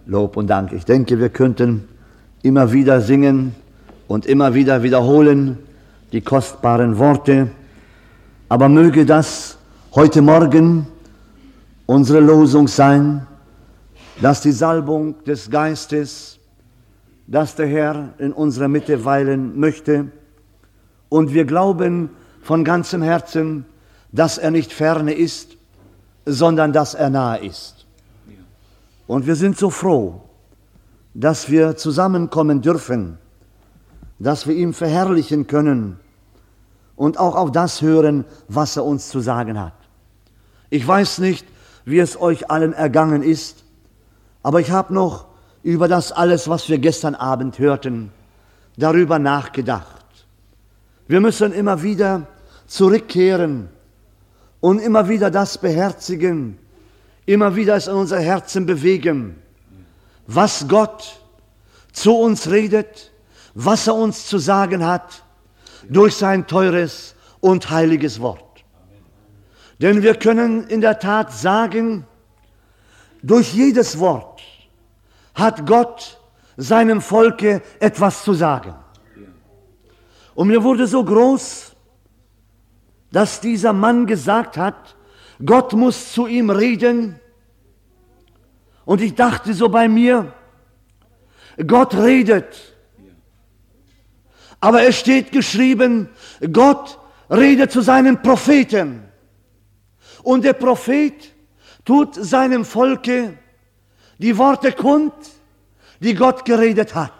Lob und Dank. Ich denke, wir könnten immer wieder singen und immer wieder wiederholen die kostbaren Worte, aber möge das heute Morgen unsere Losung sein, dass die Salbung des Geistes, dass der Herr in unserer Mitte weilen möchte, und wir glauben von ganzem Herzen, dass er nicht ferne ist, sondern dass er nahe ist. Und wir sind so froh, dass wir zusammenkommen dürfen, dass wir ihm verherrlichen können und auch auf das hören, was er uns zu sagen hat. Ich weiß nicht, wie es euch allen ergangen ist, aber ich habe noch über das alles, was wir gestern Abend hörten, darüber nachgedacht. Wir müssen immer wieder zurückkehren und immer wieder das beherzigen, immer wieder es in unser Herzen bewegen, was Gott zu uns redet, was er uns zu sagen hat, durch sein teures und heiliges Wort. Denn wir können in der Tat sagen, durch jedes Wort hat Gott seinem Volke etwas zu sagen. Und mir wurde so groß, dass dieser Mann gesagt hat, Gott muss zu ihm reden. Und ich dachte so bei mir, Gott redet. Aber es steht geschrieben, Gott redet zu seinen Propheten. Und der Prophet tut seinem Volke die Worte kund, die Gott geredet hat.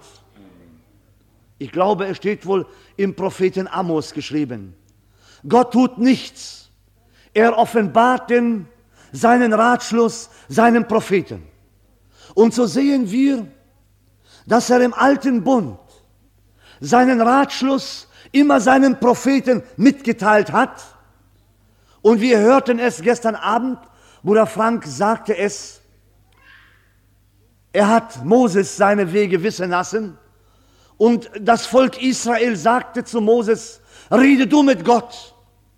Ich glaube, es steht wohl im Propheten Amos geschrieben. Gott tut nichts. Er offenbart seinen Ratschluss seinen Propheten. Und so sehen wir, dass er im alten Bund seinen Ratschluss immer seinen Propheten mitgeteilt hat. Und wir hörten es gestern Abend, Bruder Frank sagte es, er hat Moses seine Wege wissen lassen. Und das Volk Israel sagte zu Moses, rede du mit Gott.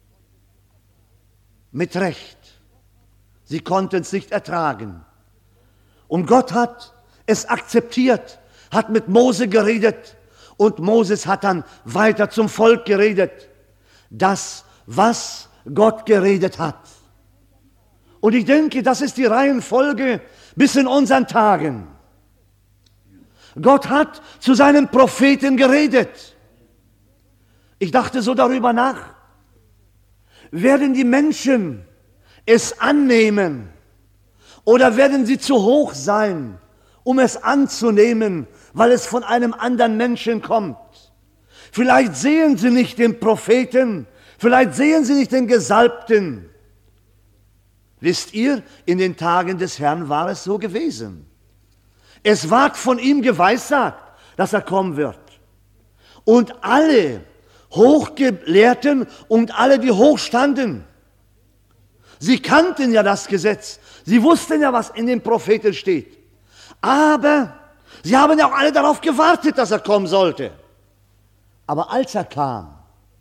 Mit Recht. Sie konnten es nicht ertragen. Und Gott hat es akzeptiert, hat mit Mose geredet. Und Moses hat dann weiter zum Volk geredet. Das, was Gott geredet hat. Und ich denke, das ist die Reihenfolge bis in unseren Tagen. Gott hat zu seinen Propheten geredet. Ich dachte so darüber nach. Werden die Menschen es annehmen oder werden sie zu hoch sein, um es anzunehmen, weil es von einem anderen Menschen kommt? Vielleicht sehen sie nicht den Propheten, vielleicht sehen sie nicht den Gesalbten. Wisst ihr, in den Tagen des Herrn war es so gewesen. Es ward von ihm geweissagt, dass er kommen wird. Und alle Hochgelehrten und alle, die hoch standen, sie kannten ja das Gesetz. Sie wussten ja, was in den Propheten steht. Aber sie haben ja auch alle darauf gewartet, dass er kommen sollte. Aber als er kam,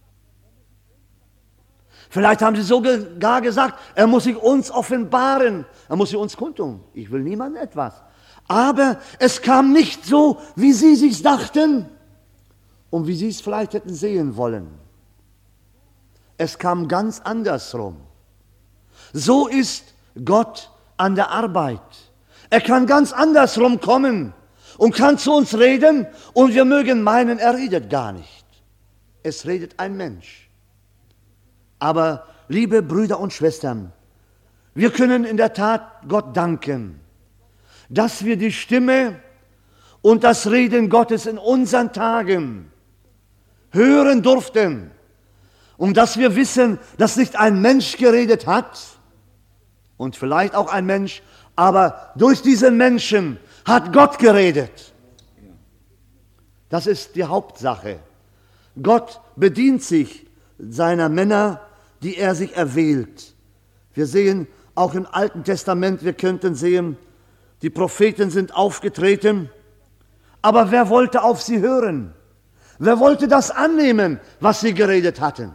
vielleicht haben sie sogar gesagt, er muss sich uns offenbaren, er muss sich uns kundtun. Ich will niemandem etwas. Aber es kam nicht so, wie sie sich dachten und wie sie es vielleicht hätten sehen wollen. Es kam ganz andersrum. So ist Gott an der Arbeit. Er kann ganz andersrum kommen und kann zu uns reden und wir mögen meinen, er redet gar nicht. Es redet ein Mensch. Aber liebe Brüder und Schwestern, wir können in der Tat Gott danken, dass wir die Stimme und das Reden Gottes in unseren Tagen hören durften und dass wir wissen, dass nicht ein Mensch geredet hat und vielleicht auch ein Mensch, aber durch diesen Menschen hat Gott geredet. Das ist die Hauptsache. Gott bedient sich seiner Männer, die er sich erwählt. Wir sehen auch im Alten Testament, wir könnten sehen, die Propheten sind aufgetreten, aber wer wollte auf sie hören? Wer wollte das annehmen, was sie geredet hatten?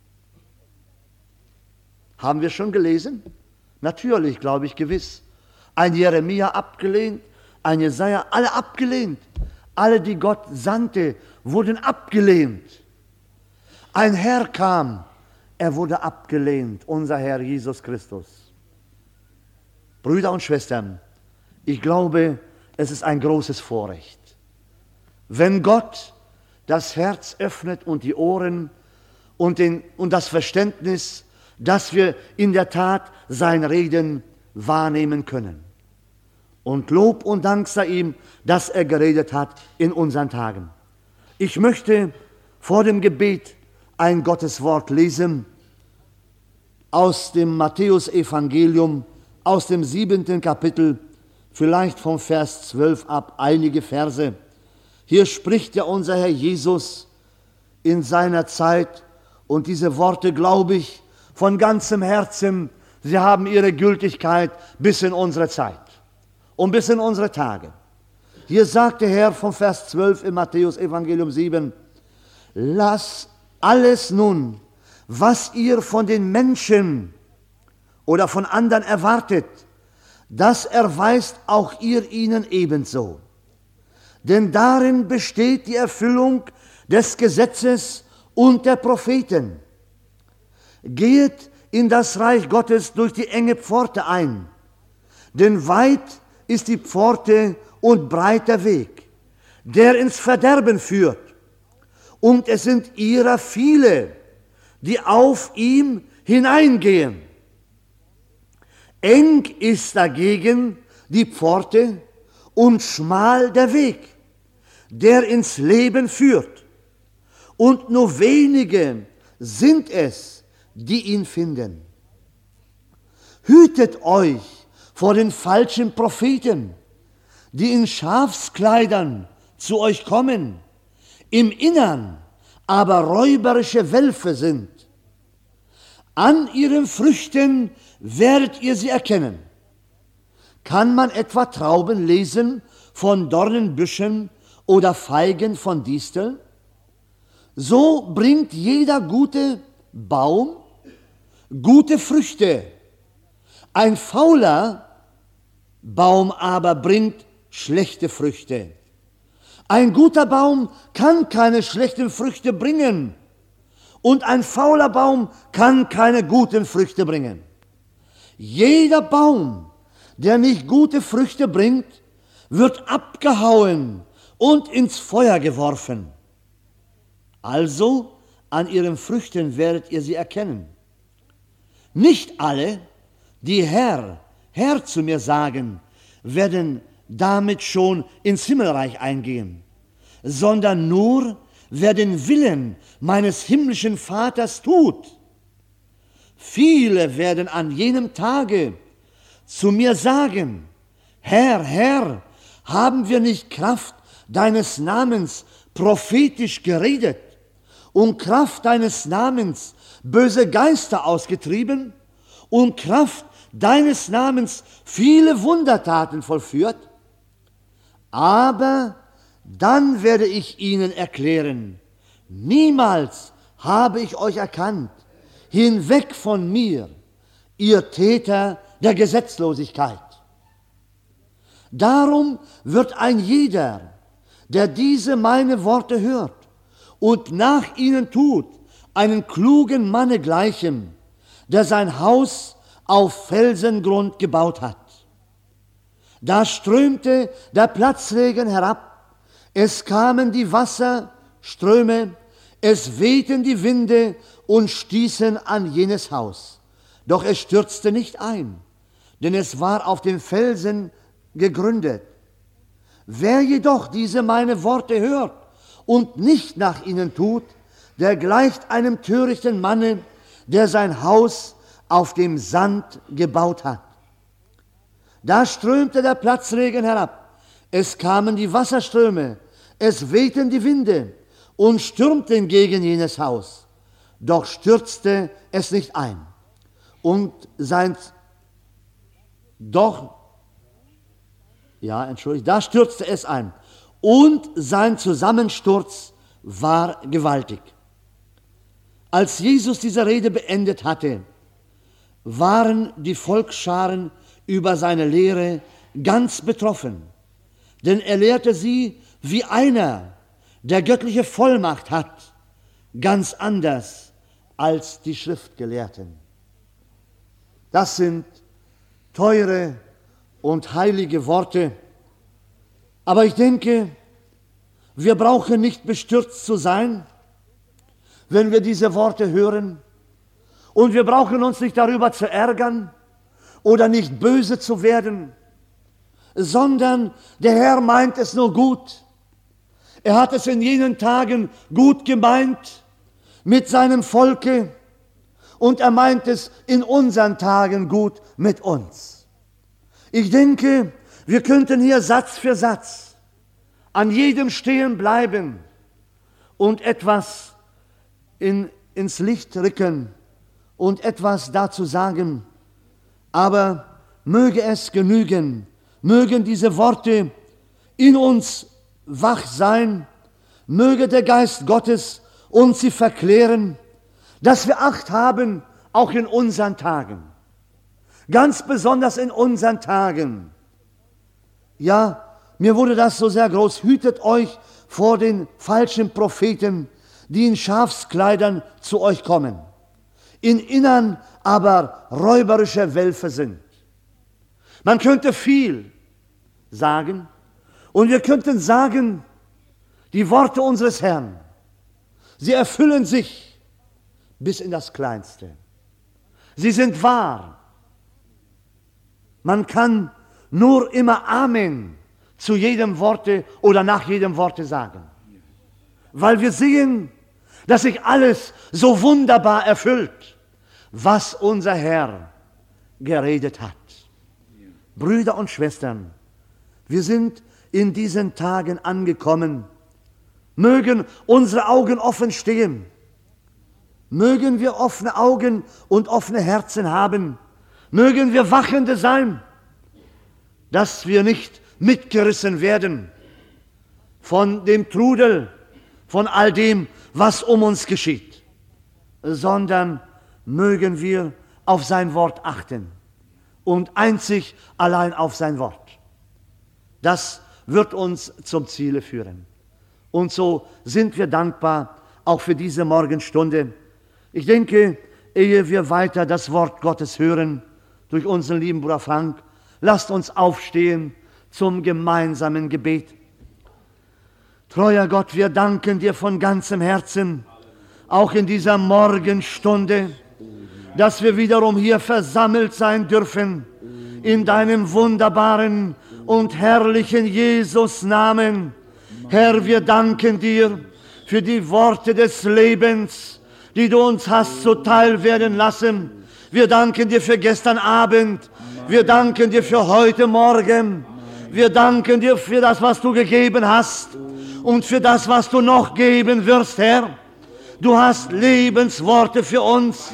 Haben wir schon gelesen? Natürlich, glaube ich, gewiss. Ein Jeremia abgelehnt, ein Jesaja, alle abgelehnt. Alle, die Gott sandte, wurden abgelehnt. Ein Herr kam, er wurde abgelehnt, unser Herr Jesus Christus. Brüder und Schwestern, ich glaube, es ist ein großes Vorrecht, wenn Gott das Herz öffnet und die Ohren und das Verständnis, dass wir in der Tat sein Reden wahrnehmen können. Und Lob und Dank sei ihm, dass er geredet hat in unseren Tagen. Ich möchte vor dem Gebet ein Gotteswort lesen aus dem Matthäus-Evangelium, aus dem 7. Kapitel, vielleicht vom Vers 12 ab, einige Verse. Hier spricht ja unser Herr Jesus in seiner Zeit, und diese Worte, glaube ich, von ganzem Herzen, sie haben ihre Gültigkeit bis in unsere Zeit und bis in unsere Tage. Hier sagt der Herr vom Vers 12 im Matthäus-Evangelium 7, lasst alles nun, was ihr von den Menschen oder von anderen erwartet, das erweist auch ihr ihnen ebenso. Denn darin besteht die Erfüllung des Gesetzes und der Propheten. Geht in das Reich Gottes durch die enge Pforte ein, denn weit ist die Pforte und breit der Weg, der ins Verderben führt, und es sind ihrer viele, die auf ihm hineingehen. Eng ist dagegen die Pforte und schmal der Weg, der ins Leben führt, und nur wenige sind es, die ihn finden. Hütet euch vor den falschen Propheten, die in Schafskleidern zu euch kommen, im Innern aber räuberische Wölfe sind. An ihren Früchten werdet ihr sie erkennen. Kann man etwa Trauben lesen von Dornenbüschen oder Feigen von Disteln? So bringt jeder gute Baum gute Früchte. Ein fauler Baum aber bringt schlechte Früchte. Ein guter Baum kann keine schlechten Früchte bringen und ein fauler Baum kann keine guten Früchte bringen. Jeder Baum, der nicht gute Früchte bringt, wird abgehauen und ins Feuer geworfen. Also, an ihren Früchten werdet ihr sie erkennen. Nicht alle, die Herr, Herr zu mir sagen, werden damit schon ins Himmelreich eingehen, sondern nur, wer den Willen meines himmlischen Vaters tut. Viele werden an jenem Tage zu mir sagen, Herr, Herr, haben wir nicht Kraft deines Namens prophetisch geredet und Kraft deines Namens böse Geister ausgetrieben und Kraft deines Namens viele Wundertaten vollführt? Aber dann werde ich ihnen erklären, niemals habe ich euch erkannt, hinweg von mir, ihr Täter der Gesetzlosigkeit. Darum wird ein jeder, der diese meine Worte hört und nach ihnen tut, einen klugen Manne gleichen, der sein Haus auf Felsengrund gebaut hat. Da strömte der Platzregen herab, es kamen die Wasserströme, es wehten die Winde und stießen an jenes Haus. Doch es stürzte nicht ein, denn es war auf dem Felsen gegründet. Wer jedoch diese meine Worte hört und nicht nach ihnen tut, der gleicht einem törichten Manne, der sein Haus auf dem Sand gebaut hat. Da strömte der Platzregen herab, es kamen die Wasserströme, es wehten die Winde und stürmten gegen jenes Haus, doch stürzte es nicht ein. Da stürzte es ein und sein Zusammensturz war gewaltig. Als Jesus diese Rede beendet hatte, waren die Volksscharen über seine Lehre ganz betroffen. denn er lehrte sie wie einer, der göttliche Vollmacht hat, ganz anders als die Schriftgelehrten. Das sind teure und heilige Worte, aber ich denke, wir brauchen nicht bestürzt zu sein, wenn wir diese Worte hören, und wir brauchen uns nicht darüber zu ärgern oder nicht böse zu werden, sondern der Herr meint es nur gut. Er hat es in jenen Tagen gut gemeint mit seinem Volke und er meint es in unseren Tagen gut mit uns. Ich denke, wir könnten hier Satz für Satz an jedem stehen bleiben und etwas ins Licht rücken und etwas dazu sagen, aber möge es genügen, mögen diese Worte in uns wach sein, möge der Geist Gottes uns sie verklären, dass wir Acht haben, auch in unseren Tagen, ganz besonders in unseren Tagen. Ja, mir wurde das so sehr groß, hütet euch vor den falschen Propheten, die in Schafskleidern zu euch kommen, in Innern aber räuberische Wölfe sind. Man könnte viel sagen und wir könnten sagen, die Worte unseres Herrn, sie erfüllen sich bis in das Kleinste. Sie sind wahr. Man kann nur immer Amen zu jedem Worte oder nach jedem Worte sagen, weil wir sehen, dass sich alles so wunderbar erfüllt, was unser Herr geredet hat. Brüder und Schwestern, wir sind in diesen Tagen angekommen. Mögen unsere Augen offen stehen. Mögen wir offene Augen und offene Herzen haben. Mögen wir Wachende sein, dass wir nicht mitgerissen werden von dem Trudel, von all dem, was um uns geschieht, sondern mögen wir auf sein Wort achten und einzig allein auf sein Wort. Das wird uns zum Ziele führen. Und so sind wir dankbar auch für diese Morgenstunde. Ich denke, ehe wir weiter das Wort Gottes hören, durch unseren lieben Bruder Frank, lasst uns aufstehen zum gemeinsamen Gebet. Treuer Gott, wir danken dir von ganzem Herzen, auch in dieser Morgenstunde, dass wir wiederum hier versammelt sein dürfen, in deinem wunderbaren und herrlichen Jesus-Namen. Herr, wir danken dir für die Worte des Lebens, die du uns hast zuteil werden lassen. Wir danken dir für gestern Abend. Wir danken dir für heute Morgen. Wir danken dir für das, was du gegeben hast und für das, was du noch geben wirst, Herr. Du hast Lebensworte für uns.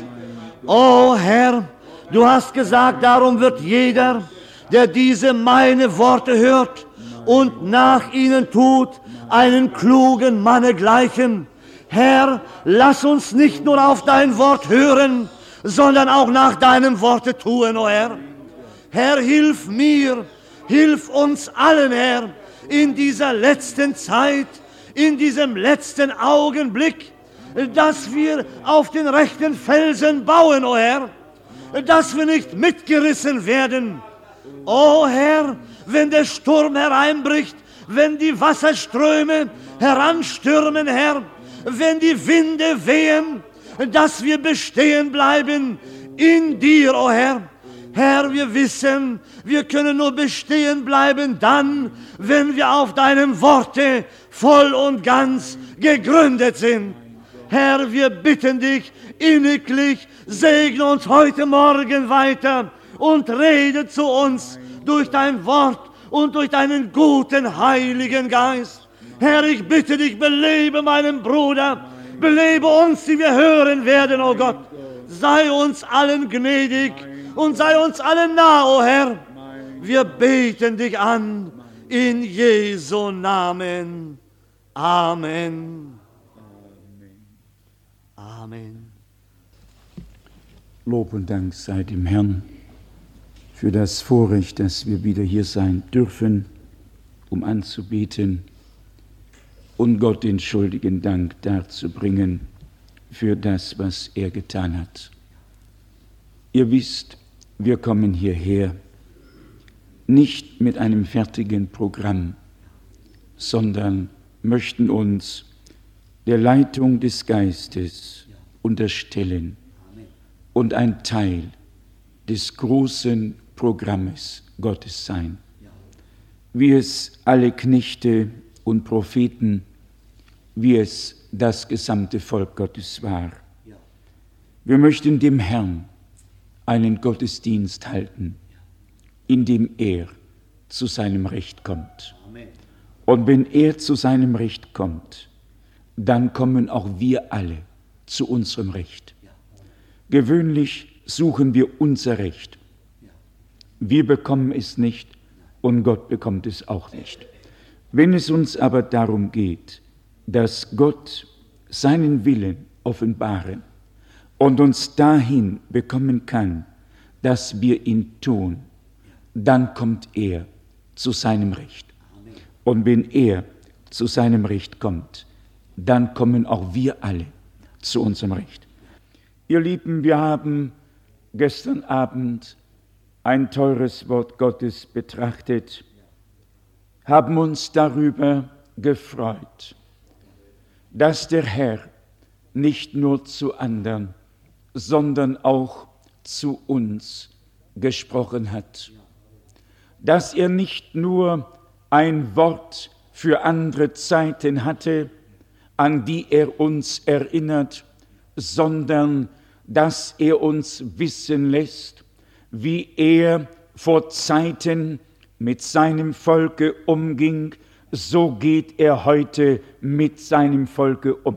Oh Herr, du hast gesagt, darum wird jeder, der diese meine Worte hört und nach ihnen tut, einen klugen Manne gleichen. Herr, lass uns nicht nur auf dein Wort hören, sondern auch nach deinem Worte tun, o Herr. Herr, hilf mir, hilf uns allen, Herr, in dieser letzten Zeit, in diesem letzten Augenblick, dass wir auf den rechten Felsen bauen, o Herr, dass wir nicht mitgerissen werden. O Herr, wenn der Sturm hereinbricht, wenn die Wasserströme heranstürmen, Herr, wenn die Winde wehen, dass wir bestehen bleiben in dir, o Herr. Herr, wir wissen, wir können nur bestehen bleiben dann, wenn wir auf deinem Worte voll und ganz gegründet sind. Herr, wir bitten dich inniglich, segne uns heute Morgen weiter und rede zu uns durch dein Wort und durch deinen guten Heiligen Geist. Herr, ich bitte dich, belebe meinen Bruder, belebe uns, die wir hören werden, o Gott. Sei uns allen gnädig und sei uns allen nah, o Herr. Wir beten dich an, in Jesu Namen. Amen. Amen. Lob und Dank sei dem Herrn für das Vorrecht, dass wir wieder hier sein dürfen um anzubeten und Gott den schuldigen Dank darzubringen für das, was er getan hat. Ihr wisst, wir kommen hierher nicht mit einem fertigen Programm, sondern möchten uns der Leitung des Geistes unterstellen und ein Teil des großen Programmes Gottes sein, wie es alle Knechte und Propheten, wie es das gesamte Volk Gottes war. Wir möchten dem Herrn einen Gottesdienst halten, in dem er zu seinem Recht kommt. Und wenn er zu seinem Recht kommt, dann kommen auch wir alle zu unserem Recht. Gewöhnlich suchen wir unser Recht. Wir bekommen es nicht und Gott bekommt es auch nicht. Wenn es uns aber darum geht, dass Gott seinen Willen offenbaren und uns dahin bekommen kann, dass wir ihn tun, dann kommt er zu seinem Recht. Und wenn er zu seinem Recht kommt, dann kommen auch wir alle zu unserem Recht. Ihr Lieben, wir haben gestern Abend ein teures Wort Gottes betrachtet, haben uns darüber gefreut, dass der Herr nicht nur zu anderen, sondern auch zu uns gesprochen hat. Dass er nicht nur ein Wort für andere Zeiten hatte, an die er uns erinnert, sondern dass er uns wissen lässt, wie er vor Zeiten mit seinem Volke umging, so geht er heute mit seinem Volke um.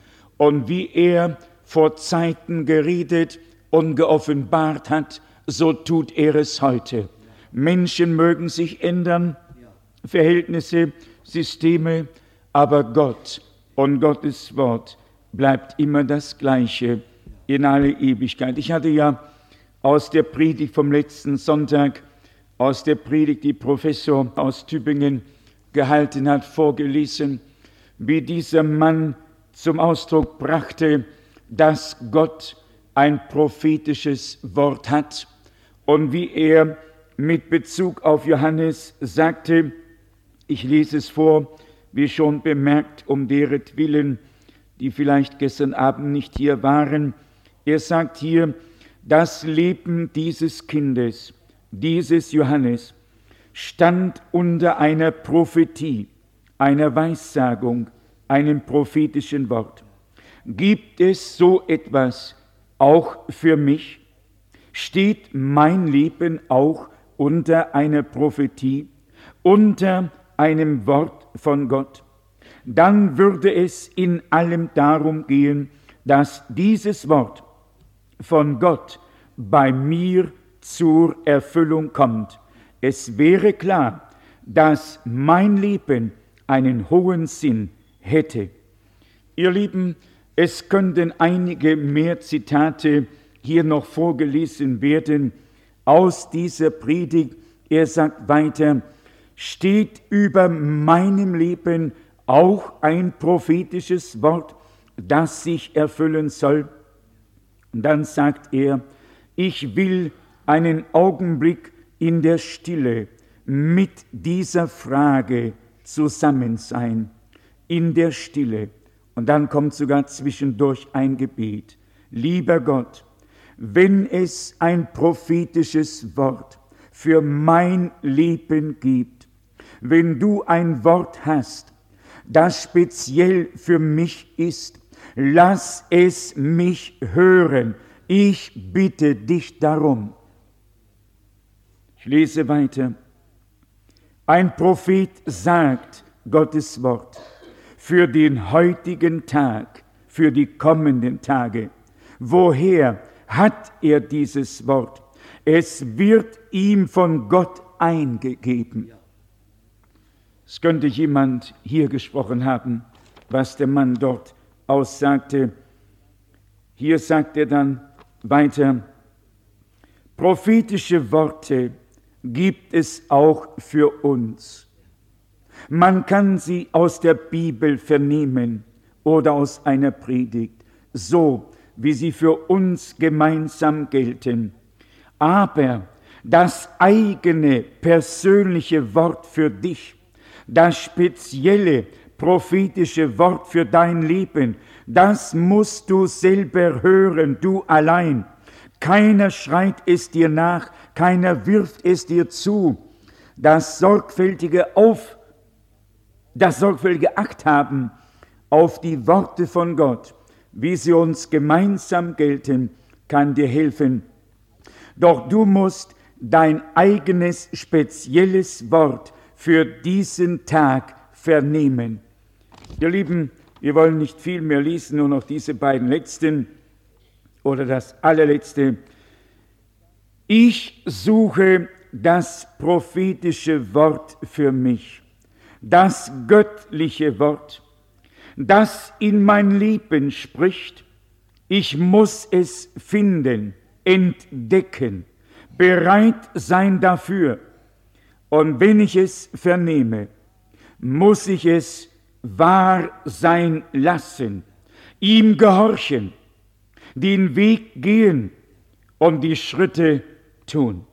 Und wie er vor Zeiten geredet und geoffenbart hat, so tut er es heute. Menschen mögen sich ändern, Verhältnisse, Systeme, aber Gott und Gottes Wort bleibt immer das Gleiche in alle Ewigkeit. Ich hatte ja aus der Predigt vom letzten Sonntag, aus der Predigt, die Professor aus Tübingen gehalten hat, vorgelesen, wie dieser Mann zum Ausdruck brachte, dass Gott ein prophetisches Wort hat und wie er mit Bezug auf Johannes sagte, ich lese es vor, wie schon bemerkt, um deretwillen, die vielleicht gestern Abend nicht hier waren. Er sagt hier, das Leben dieses Kindes, dieses Johannes, stand unter einer Prophetie, einer Weissagung, einem prophetischen Wort. Gibt es so etwas auch für mich? Steht mein Leben auch unter einer Prophetie, unter einem Wort von Gott? Dann würde es in allem darum gehen, dass dieses Wort von Gott bei mir zur Erfüllung kommt. Es wäre klar, dass mein Leben einen hohen Sinn hätte. Ihr Lieben, es könnten einige mehr Zitate hier noch vorgelesen werden aus dieser Predigt. Er sagt weiter, steht über meinem Leben auch ein prophetisches Wort, das sich erfüllen soll? Und dann sagt er, ich will einen Augenblick in der Stille mit dieser Frage zusammen sein, in der Stille. Und dann kommt sogar zwischendurch ein Gebet. Lieber Gott, wenn es ein prophetisches Wort für mein Leben gibt, wenn du ein Wort hast, das speziell für mich ist, lass es mich hören. Ich bitte dich darum. Ich lese weiter. Ein Prophet sagt Gottes Wort für den heutigen Tag, für die kommenden Tage. Woher hat er dieses Wort? Es wird ihm von Gott eingegeben. Es könnte jemand hier gesprochen haben, was der Mann dort aussagte. Hier sagt er dann weiter, prophetische Worte gibt es auch für uns. Man kann sie aus der Bibel vernehmen oder aus einer Predigt, so wie sie für uns gemeinsam gelten. Aber das eigene persönliche Wort für dich, das spezielle prophetische Wort für dein Leben, das musst du selber hören, du allein. Keiner schreit es dir nach, keiner wirft es dir zu. Das sorgfältige Acht haben auf die Worte von Gott, wie sie uns gemeinsam gelten, kann dir helfen. Doch du musst dein eigenes spezielles Wort für diesen Tag vernehmen. Ihr Lieben, wir wollen nicht viel mehr lesen, nur noch diese beiden letzten oder das allerletzte. Ich suche das prophetische Wort für mich, das göttliche Wort, das in mein Leben spricht. Ich muss es finden, entdecken, bereit sein dafür. Und wenn ich es vernehme, muss ich es wahr sein lassen, ihm gehorchen, den Weg gehen und die Schritte tun.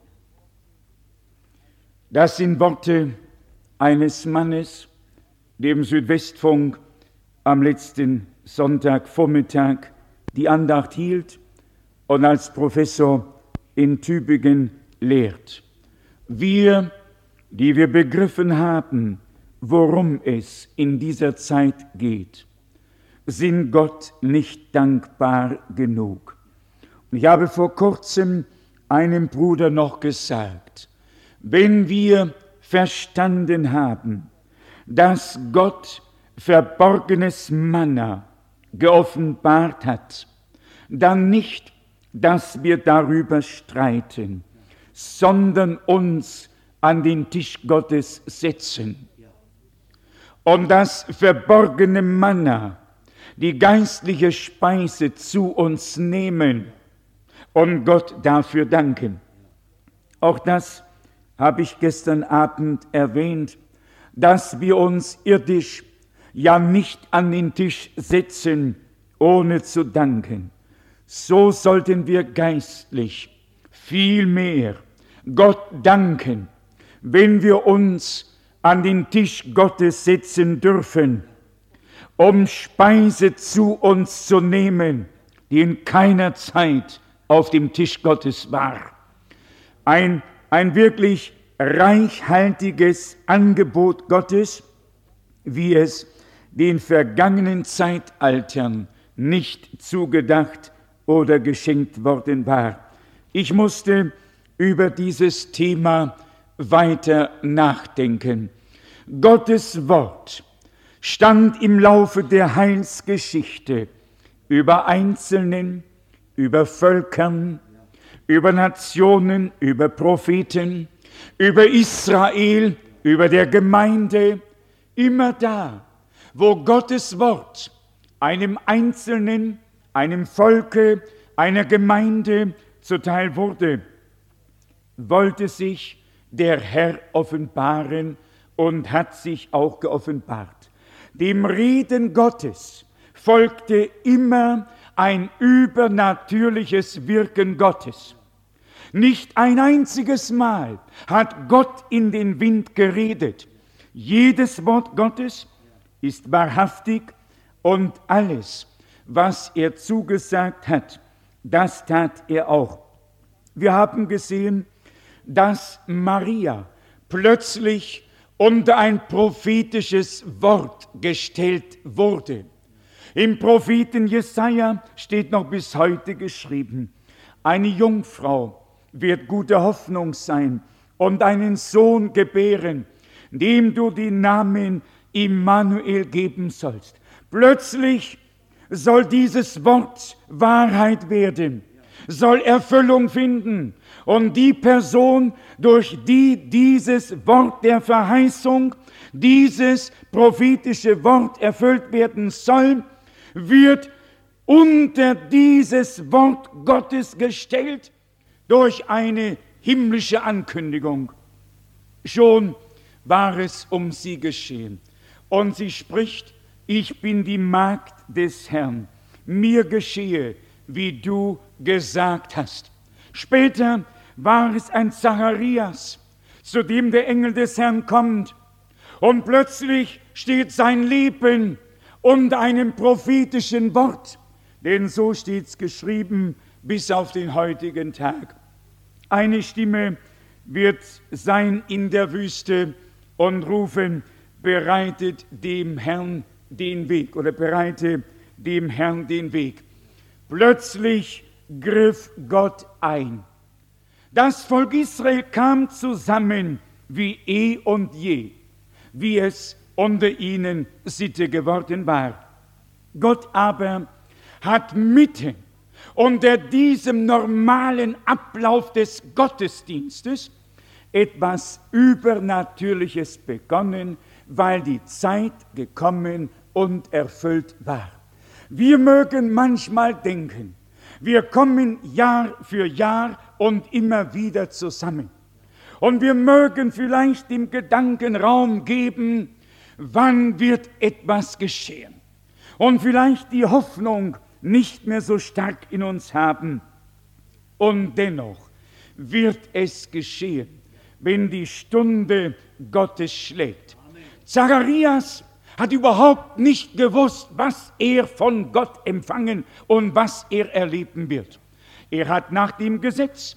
Das sind Worte eines Mannes, der im Südwestfunk am letzten Sonntagvormittag die Andacht hielt und als Professor in Tübingen lehrt. Wir, die wir begriffen haben, worum es in dieser Zeit geht, sind Gott nicht dankbar genug. Und ich habe vor kurzem einem Bruder noch gesagt, wenn wir verstanden haben, dass Gott verborgenes Manna geoffenbart hat, dann nicht, dass wir darüber streiten, sondern uns an den Tisch Gottes setzen und das verborgene Manna, die geistliche Speise zu uns nehmen und Gott dafür danken. Auch das habe ich gestern Abend erwähnt, dass wir uns irdisch ja nicht an den Tisch setzen, ohne zu danken. So sollten wir geistlich viel mehr Gott danken, wenn wir uns an den Tisch Gottes setzen dürfen, um Speise zu uns zu nehmen, die in keiner Zeit auf dem Tisch Gottes war. Ein wirklich reichhaltiges Angebot Gottes, wie es den vergangenen Zeitaltern nicht zugedacht oder geschenkt worden war. Ich musste über dieses Thema weiter nachdenken. Gottes Wort stand im Laufe der Heilsgeschichte über Einzelnen, über Völkern, über Nationen, über Propheten, über Israel, über der Gemeinde, immer da, wo Gottes Wort einem Einzelnen, einem Volke, einer Gemeinde zuteil wurde, wollte sich der Herr offenbaren und hat sich auch geoffenbart. Dem Reden Gottes folgte immer ein übernatürliches Wirken Gottes. Nicht ein einziges Mal hat Gott in den Wind geredet. Jedes Wort Gottes ist wahrhaftig und alles, was er zugesagt hat, das tat er auch. Wir haben gesehen, dass Maria plötzlich unter ein prophetisches Wort gestellt wurde. Im Propheten Jesaja steht noch bis heute geschrieben, eine Jungfrau wird gute Hoffnung sein und einen Sohn gebären, dem du den Namen Immanuel geben sollst. Plötzlich soll dieses Wort Wahrheit werden, soll Erfüllung finden. Und die Person, durch die dieses Wort der Verheißung, dieses prophetische Wort erfüllt werden soll, wird unter dieses Wort Gottes gestellt durch eine himmlische Ankündigung. Schon war es um sie geschehen. Und sie spricht: Ich bin die Magd des Herrn, mir geschehe, wie du gesagt hast. Später war es ein Zacharias, zu dem der Engel des Herrn kommt. Und plötzlich steht sein Leben unter einem prophetischen Wort. Denn so steht es geschrieben bis auf den heutigen Tag. Eine Stimme wird sein in der Wüste und rufen: Bereitet dem Herrn den Weg, oder bereite dem Herrn den Weg. Plötzlich griff Gott ein. Das Volk Israel kam zusammen wie eh und je, wie es unter ihnen Sitte geworden war. Gott aber hat mitten unter diesem normalen Ablauf des Gottesdienstes etwas Übernatürliches begonnen, weil die Zeit gekommen und erfüllt war. Wir mögen manchmal denken, wir kommen Jahr für Jahr und immer wieder zusammen. Und wir mögen vielleicht dem Gedanken Raum geben, wann wird etwas geschehen? Und vielleicht die Hoffnung nicht mehr so stark in uns haben. Und dennoch wird es geschehen, wenn die Stunde Gottes schlägt. Zacharias hat überhaupt nicht gewusst, was er von Gott empfangen und was er erleben wird. Er hat nach dem Gesetz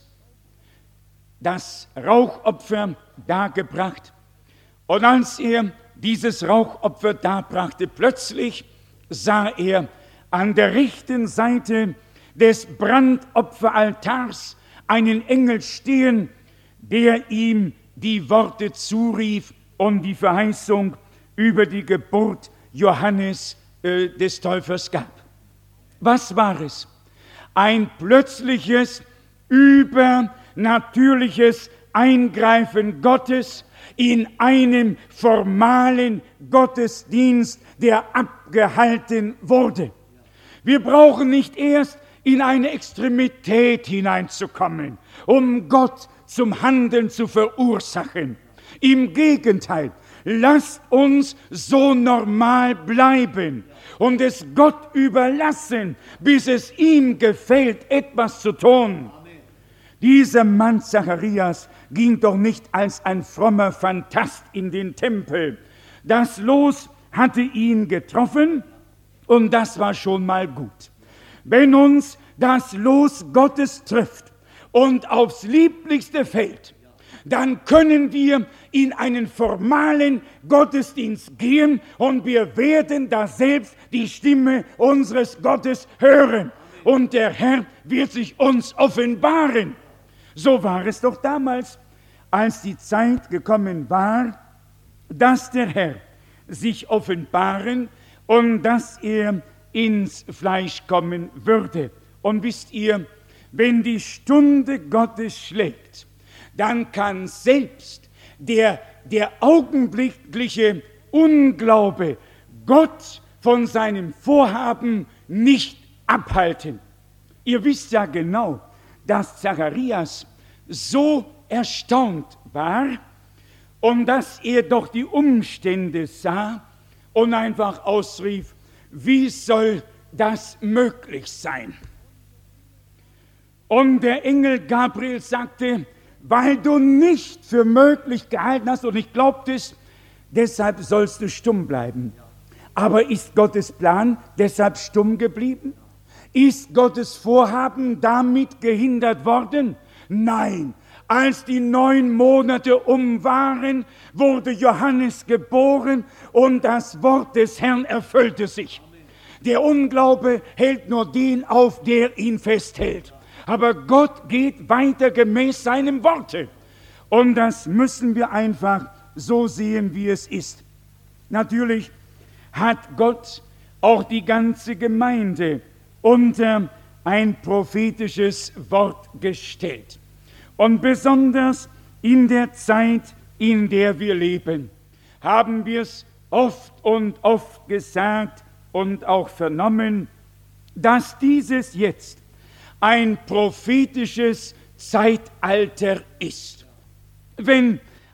das Rauchopfer dargebracht. Und als er dieses Rauchopfer darbrachte, plötzlich sah er an der rechten Seite des Brandopferaltars einen Engel stehen, der ihm die Worte zurief und die Verheißung über die Geburt Johannes des Täufers gab. Was war es? Ein plötzliches, übernatürliches Eingreifen Gottes in einem formalen Gottesdienst, der abgehalten wurde. Wir brauchen nicht erst in eine Extremität hineinzukommen, um Gott zum Handeln zu verursachen. Im Gegenteil, lasst uns so normal bleiben und es Gott überlassen, bis es ihm gefällt, etwas zu tun. Dieser Mann Zacharias ging doch nicht als ein frommer Phantast in den Tempel. Das Los hatte ihn getroffen und das war schon mal gut. Wenn uns das Los Gottes trifft und aufs Lieblichste fällt, dann können wir in einen formalen Gottesdienst gehen und wir werden da selbst die Stimme unseres Gottes hören. Und der Herr wird sich uns offenbaren. So war es doch damals, als die Zeit gekommen war, dass der Herr sich offenbaren und dass er ins Fleisch kommen würde. Und wisst ihr, wenn die Stunde Gottes schlägt, dann kann selbst der augenblickliche Unglaube Gott von seinem Vorhaben nicht abhalten. Ihr wisst ja genau, dass Zacharias so erstaunt war und dass er doch die Umstände sah und einfach ausrief: Wie soll das möglich sein? Und der Engel Gabriel sagte: Weil du nicht für möglich gehalten hast und nicht glaubtest, deshalb sollst du stumm bleiben. Aber ist Gottes Plan deshalb stumm geblieben? Ist Gottes Vorhaben damit gehindert worden? Nein. Als die 9 Monate um waren, wurde Johannes geboren und das Wort des Herrn erfüllte sich. Der Unglaube hält nur den auf, der ihn festhält. Aber Gott geht weiter gemäß seinem Worte. Und das müssen wir einfach so sehen, wie es ist. Natürlich hat Gott auch die ganze Gemeinde unter ein prophetisches Wort gestellt. Und besonders in der Zeit, in der wir leben, haben wir es oft und oft gesagt und auch vernommen, dass dieses jetzt ein prophetisches Zeitalter ist. Wenn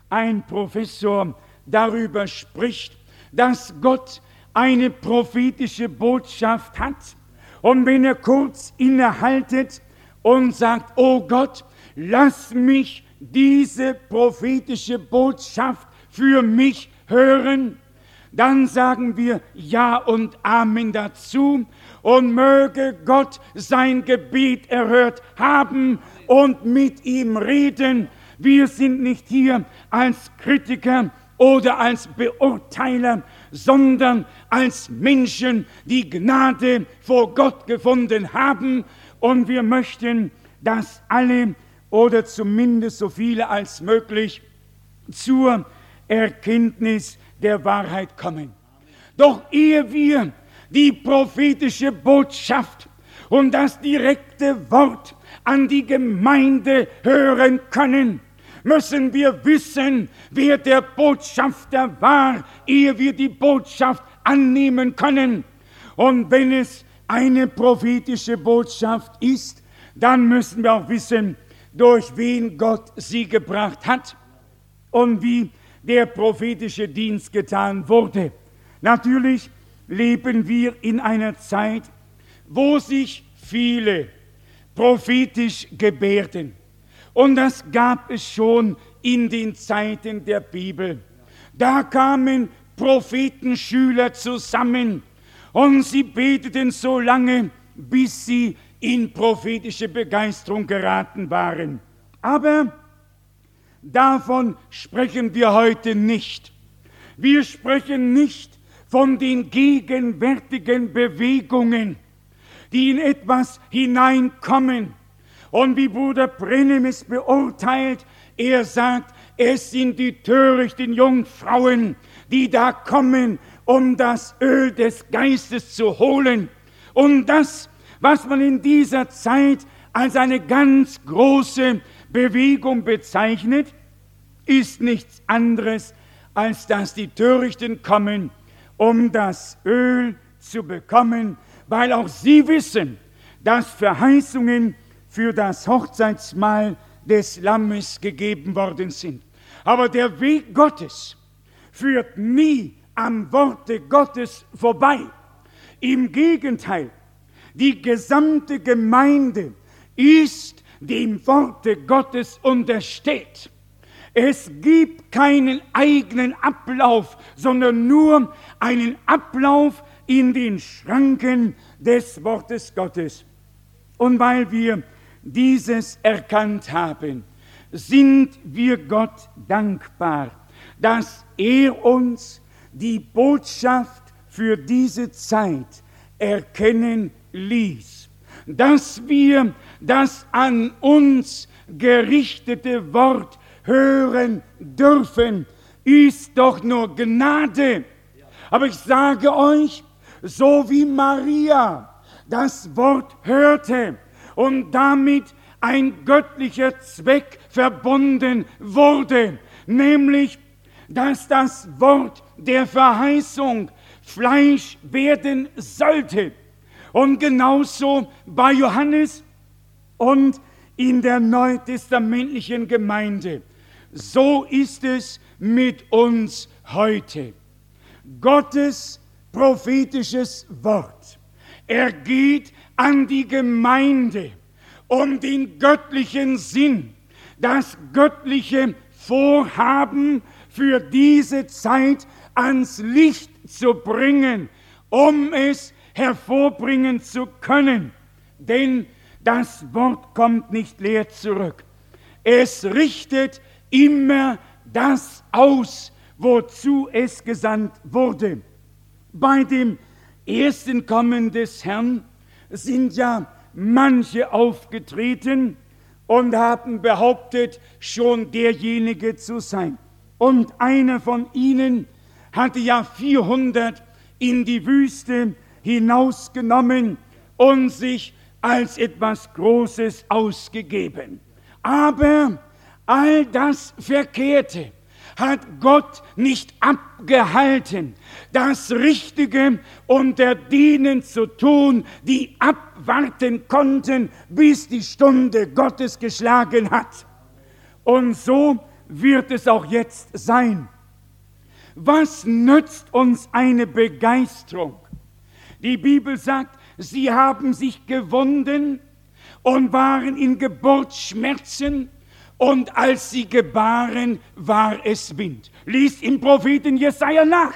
ein Professor darüber spricht, dass Gott eine prophetische Botschaft hat. Und wenn er kurz innehaltet und sagt, oh Gott, lass mich diese prophetische Botschaft für mich hören, dann sagen wir Ja und Amen dazu und möge Gott sein Gebet erhört haben und mit ihm reden. Wir sind nicht hier als Kritiker oder als Beurteiler, sondern als Menschen, die Gnade vor Gott gefunden haben. Und wir möchten, dass alle oder zumindest so viele als möglich zur Erkenntnis der Wahrheit kommen. Doch ehe wir die prophetische Botschaft und das direkte Wort an die Gemeinde hören können, müssen wir wissen, wer der Botschafter war, ehe wir die Botschaft annehmen können. Und wenn es eine prophetische Botschaft ist, dann müssen wir auch wissen, durch wen Gott sie gebracht hat und wie der prophetische Dienst getan wurde. Natürlich leben wir in einer Zeit, wo sich viele prophetisch gebärden. Und das gab es schon in den Zeiten der Bibel. Da kamen Prophetenschüler zusammen und sie beteten so lange, bis sie in prophetische Begeisterung geraten waren. Aber davon sprechen wir heute nicht. Wir sprechen nicht von den gegenwärtigen Bewegungen, die in etwas hineinkommen. Und wie Bruder Brennem es beurteilt, er sagt, es sind die törichten Jungfrauen, die da kommen, um das Öl des Geistes zu holen. Und das, was man in dieser Zeit als eine ganz große Bewegung bezeichnet, ist nichts anderes, als dass die Törichten kommen, um das Öl zu bekommen, weil auch sie wissen, dass Verheißungen für das Hochzeitsmahl des Lammes gegeben worden sind. Aber der Weg Gottes führt nie am Worte Gottes vorbei. Im Gegenteil, die gesamte Gemeinde ist dem Worte Gottes untersteht. Es gibt keinen eigenen Ablauf, sondern nur einen Ablauf in den Schranken des Wortes Gottes. Und weil wir dieses erkannt haben, sind wir Gott dankbar, dass er uns die Botschaft für diese Zeit erkennen ließ, dass wir das an uns gerichtete Wort hören dürfen, ist doch nur Gnade. Aber ich sage euch, so wie Maria das Wort hörte und damit ein göttlicher Zweck verbunden wurde, nämlich, dass das Wort der Verheißung Fleisch werden sollte. Und genauso bei Johannes und in der neutestamentlichen Gemeinde. So ist es mit uns heute. Gottes prophetisches Wort ergeht an die Gemeinde, um den göttlichen Sinn, das göttliche Vorhaben für diese Zeit ans Licht zu bringen, um es hervorbringen zu können. Denn das Wort kommt nicht leer zurück. Es richtet immer das aus, wozu es gesandt wurde. Bei dem ersten Kommen des Herrn sind ja manche aufgetreten und haben behauptet, schon derjenige zu sein. Und einer von ihnen hatte ja 400 in die Wüste hinausgenommen und sich als etwas Großes ausgegeben. Aber all das Verkehrte hat Gott nicht abgehalten, das Richtige unter denen zu tun, die abwarten konnten, bis die Stunde Gottes geschlagen hat. Und so wird es auch jetzt sein. Was nützt uns eine Begeisterung? Die Bibel sagt, sie haben sich gewunden und waren in Geburtsschmerzen, und als sie gebaren, war es Wind. Lies im Propheten Jesaja nach.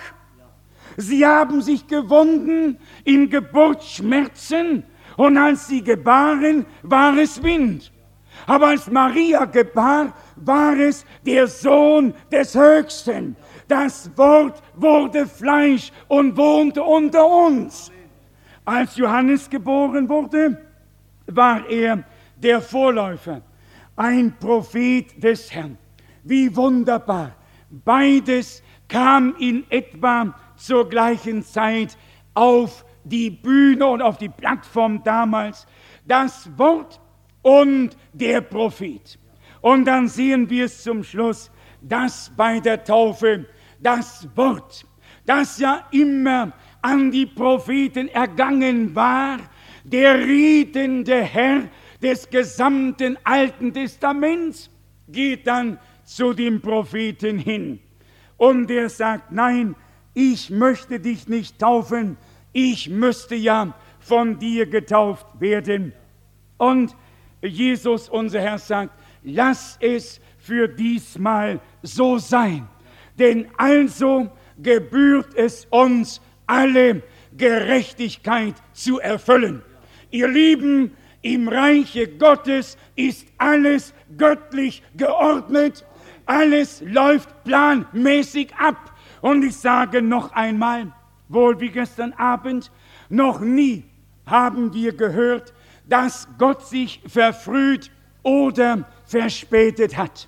Sie haben sich gewunden in Geburtsschmerzen, und als sie gebaren, war es Wind. Aber als Maria gebar, war es der Sohn des Höchsten. Das Wort wurde Fleisch und wohnte unter uns. Als Johannes geboren wurde, war er der Vorläufer, ein Prophet des Herrn. Wie wunderbar! Beides kam in etwa zur gleichen Zeit auf die Bühne und auf die Plattform damals. Das Wort und der Prophet. Und dann sehen wir es zum Schluss, dass bei der Taufe das Wort, das ja immer an die Propheten ergangen war, der redende Herr des gesamten Alten Testaments, geht dann zu dem Propheten hin. Und er sagt, nein, ich möchte dich nicht taufen, ich müsste ja von dir getauft werden. Und Jesus, unser Herr, sagt, lass es für diesmal so sein. Denn also gebührt es uns, alle Gerechtigkeit zu erfüllen. Ihr Lieben, im Reiche Gottes ist alles göttlich geordnet. Alles läuft planmäßig ab. Und ich sage noch einmal, wohl wie gestern Abend, noch nie haben wir gehört, dass Gott sich verfrüht oder verspätet hat.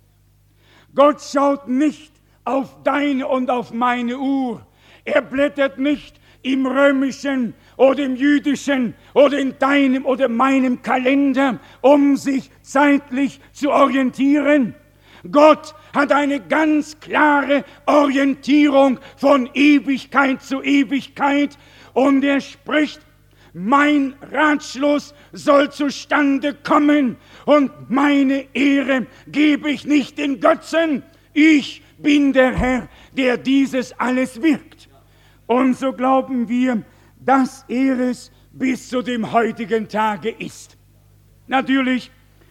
Gott schaut nicht auf deine und auf meine Uhr. Er blättert nicht im römischen oder im jüdischen oder in deinem oder meinem Kalender, um sich zeitlich zu orientieren. Gott hat eine ganz klare Orientierung von Ewigkeit zu Ewigkeit, und er spricht, mein Ratschluss soll zustande kommen und meine Ehre gebe ich nicht den Götzen. Ich bin der Herr, der dieses alles wirkt. Und so glauben wir, dass er es bis zu dem heutigen Tage ist. Natürlich,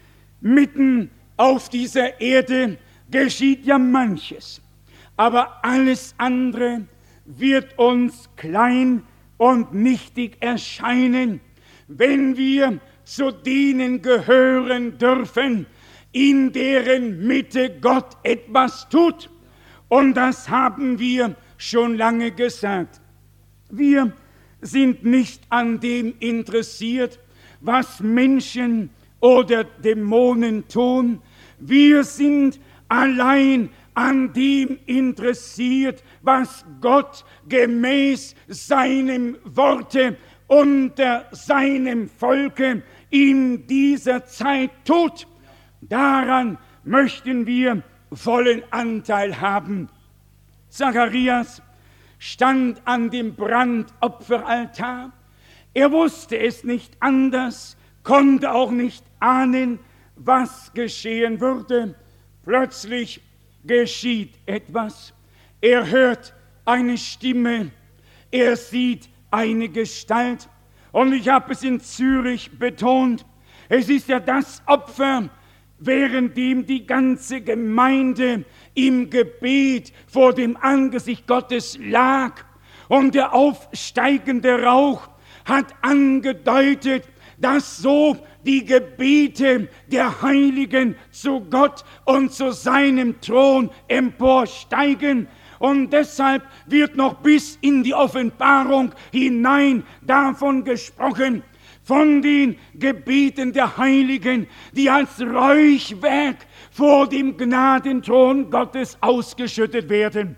mitten auf dieser Erde geschieht ja manches, aber alles andere wird uns klein und nichtig erscheinen, wenn wir zu denen gehören dürfen, in deren Mitte Gott etwas tut. Und das haben wir schon lange gesagt. Wir sind nicht an dem interessiert, was Menschen oder Dämonen tun. Wir sind allein an dem interessiert, was Gott gemäß seinem Worte unter seinem Volke in dieser Zeit tut. Daran möchten wir vollen Anteil haben. Zacharias stand an dem Brandopferaltar. Er wusste es nicht anders, konnte auch nicht ahnen, was geschehen würde. Plötzlich geschieht etwas. Er hört eine Stimme, er sieht eine Gestalt. Und ich habe es in Zürich betont, es ist ja das Opfer, währenddem die ganze Gemeinde im Gebet vor dem Angesicht Gottes lag. Und der aufsteigende Rauch hat angedeutet, dass so die Gebete der Heiligen zu Gott und zu seinem Thron emporsteigen. Und deshalb wird noch bis in die Offenbarung hinein davon gesprochen, von den Gebeten der Heiligen, die als Räuchwerk vor dem Gnadenthron Gottes ausgeschüttet werden.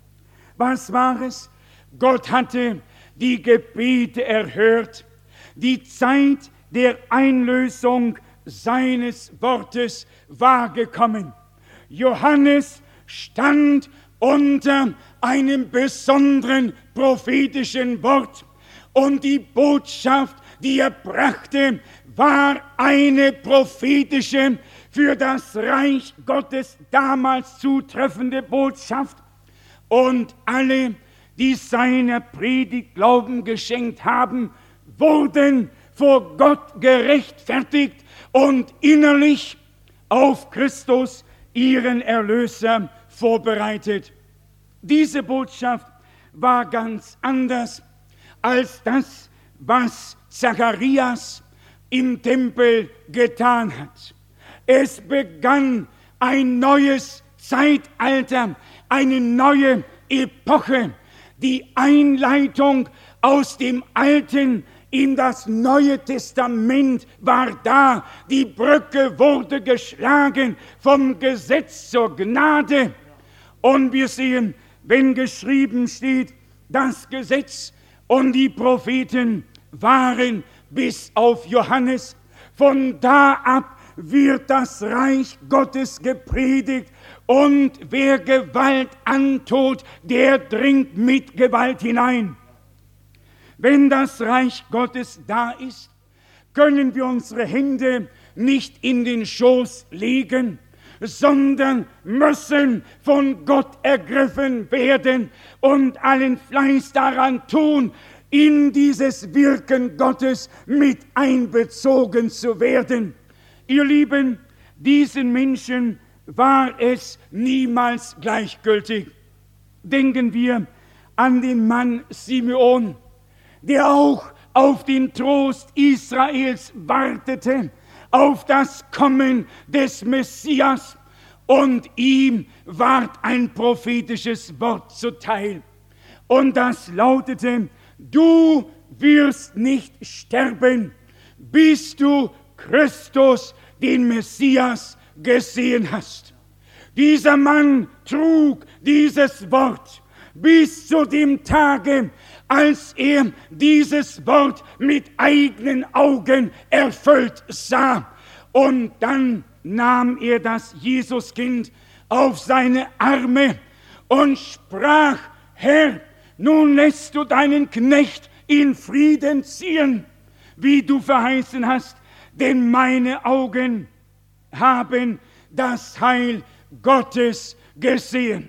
Was war es? Gott hatte die Gebete erhört. Die Zeit der Einlösung seines Wortes war gekommen. Johannes stand unter einem besonderen prophetischen Wort, und die Botschaft, die er brachte, war eine prophetische für das Reich Gottes damals zutreffende Botschaft. Und alle, die seiner Predigt Glauben geschenkt haben, wurden vor Gott gerechtfertigt und innerlich auf Christus, ihren Erlöser, vorbereitet. Diese Botschaft war ganz anders als das, was Zacharias im Tempel getan hat. Es begann ein neues Zeitalter, eine neue Epoche, die Einleitung aus dem Alten in das Neue Testament war da. Die Brücke wurde geschlagen vom Gesetz zur Gnade. Und wir sehen, wenn geschrieben steht, das Gesetz und die Propheten waren bis auf Johannes. Von da ab wird das Reich Gottes gepredigt. Und wer Gewalt antut, der dringt mit Gewalt hinein. Wenn das Reich Gottes da ist, können wir unsere Hände nicht in den Schoß legen, sondern müssen von Gott ergriffen werden und allen Fleiß daran tun, in dieses Wirken Gottes mit einbezogen zu werden. Ihr Lieben, diesen Menschen war es niemals gleichgültig. Denken wir an den Mann Simeon, der auch auf den Trost Israels wartete, auf das Kommen des Messias, und ihm ward ein prophetisches Wort zuteil. Und das lautete: Du wirst nicht sterben, bis du Christus, den Messias, gesehen hast. Dieser Mann trug dieses Wort bis zu dem Tage, als er dieses Wort mit eigenen Augen erfüllt sah. Und dann nahm er das Jesuskind auf seine Arme und sprach: Herr, nun lässt du deinen Knecht in Frieden ziehen, wie du verheißen hast, denn meine Augen haben das Heil Gottes gesehen.